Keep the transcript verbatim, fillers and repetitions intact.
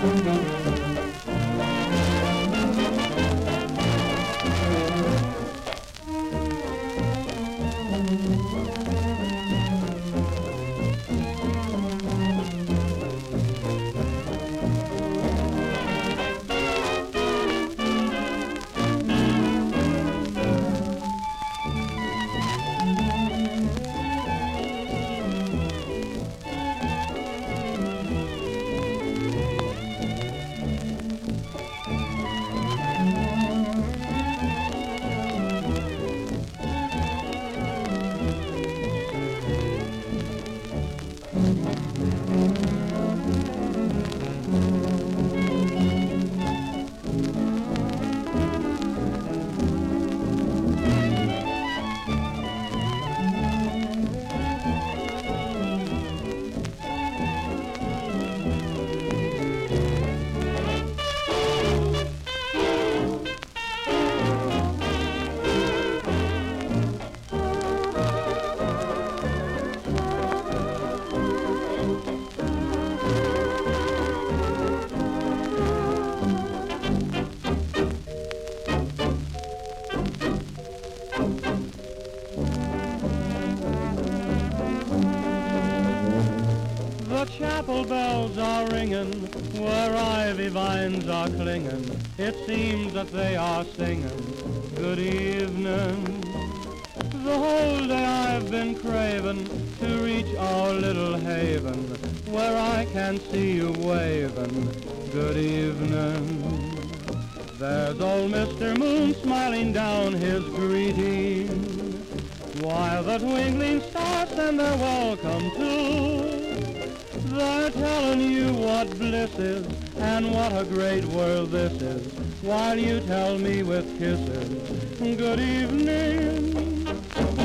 The chapel bells are ringing, where ivy vines are clinging. It seems that they are singing, good evening. The whole day I've been craving to reach our little haven, where I can see you waving, good evening. There's old Mister Moon smiling down his greeting, while the twinkling stars send their welcome too. They're telling you what bliss is and what a great world this is, while you tell me with kisses, good evening.